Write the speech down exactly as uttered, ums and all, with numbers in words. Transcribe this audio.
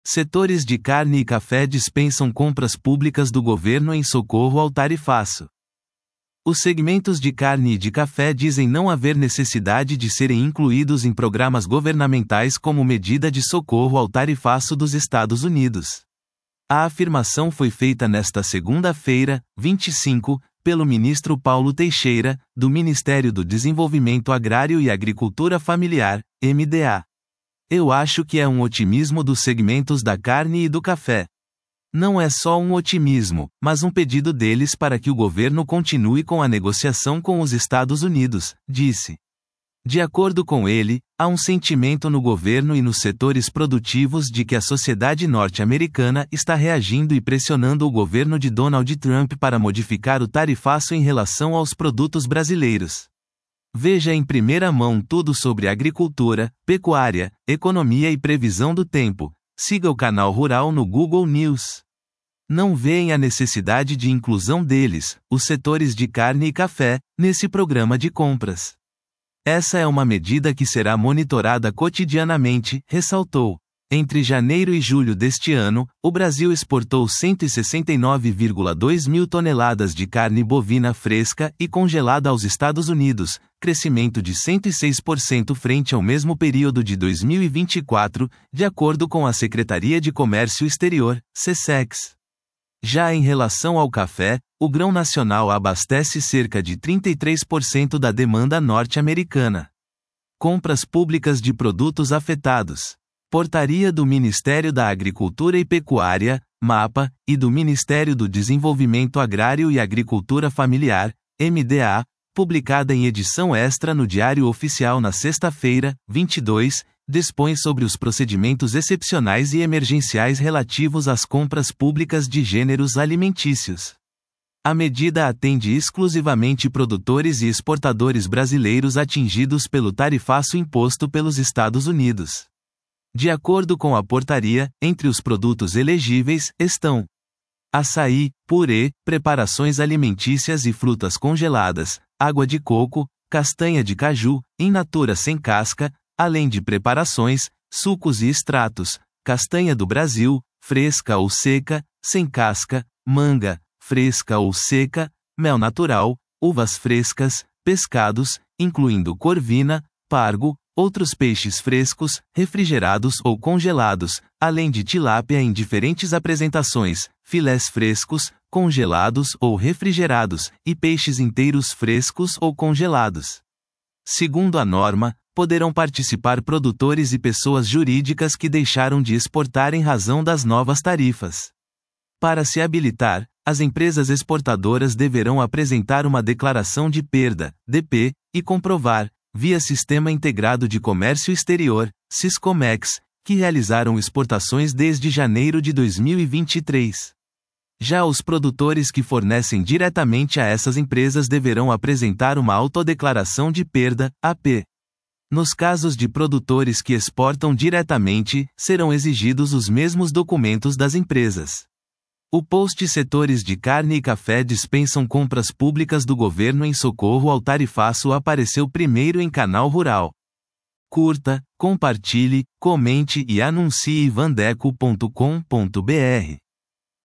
Setores de carne e café dispensam compras públicas do governo em socorro ao tarifaço. Os segmentos de carne e de café dizem não haver necessidade de serem incluídos em programas governamentais como medida de socorro ao tarifaço dos Estados Unidos. A afirmação foi feita nesta segunda-feira, vinte e cinco, pelo ministro Paulo Teixeira, do Ministério do Desenvolvimento Agrário e Agricultura Familiar, M D A. Eu acho que é um otimismo dos segmentos da carne e do café. Não é só um otimismo, mas um pedido deles para que o governo continue com a negociação com os Estados Unidos, disse. De acordo com ele, há um sentimento no governo e nos setores produtivos de que a sociedade norte-americana está reagindo e pressionando o governo de Donald Trump para modificar o tarifaço em relação aos produtos brasileiros. Veja em primeira mão tudo sobre agricultura, pecuária, economia e previsão do tempo. Siga o canal Rural no Google News. Não veem a necessidade de inclusão deles, os setores de carne e café, nesse programa de compras. Essa é uma medida que será monitorada cotidianamente, ressaltou. Entre janeiro e julho deste ano, o Brasil exportou cento e sessenta e nove vírgula dois mil toneladas de carne bovina fresca e congelada aos Estados Unidos, crescimento de cento e seis por cento frente ao mesmo período de dois mil e vinte e quatro, de acordo com a Secretaria de Comércio Exterior, SECEX. Já em relação ao café, o grão nacional abastece cerca de trinta e três por cento da demanda norte-americana. Compras públicas de produtos afetados. Portaria do Ministério da Agricultura e Pecuária, MAPA, e do Ministério do Desenvolvimento Agrário e Agricultura Familiar, M D A, publicada em edição extra no Diário Oficial na sexta-feira, vinte e dois, dispõe sobre os procedimentos excepcionais e emergenciais relativos às compras públicas de gêneros alimentícios. A medida atende exclusivamente produtores e exportadores brasileiros atingidos pelo tarifaço imposto pelos Estados Unidos. De acordo com a portaria, entre os produtos elegíveis, estão açaí, purê, preparações alimentícias e frutas congeladas, água de coco, castanha de caju, in natura sem casca, além de preparações, sucos e extratos, castanha do Brasil, fresca ou seca, sem casca, manga, fresca ou seca, mel natural, uvas frescas, pescados, incluindo corvina, pargo, outros peixes frescos, refrigerados ou congelados, além de tilápia em diferentes apresentações, filés frescos, congelados ou refrigerados, e peixes inteiros frescos ou congelados. Segundo a norma, poderão participar produtores e pessoas jurídicas que deixaram de exportar em razão das novas tarifas. Para se habilitar, as empresas exportadoras deverão apresentar uma declaração de perda, D P, e comprovar, via Sistema Integrado de Comércio Exterior, Siscomex, que realizaram exportações desde janeiro de dois mil e vinte e três. Já os produtores que fornecem diretamente a essas empresas deverão apresentar uma autodeclaração de perda, A P. Nos casos de produtores que exportam diretamente, serão exigidos os mesmos documentos das empresas. O post Setores de carne e café dispensam compras públicas do governo em socorro ao tarifaço apareceu primeiro em Canal Rural. Curta, compartilhe, comente e anuncie vandeco ponto com ponto br.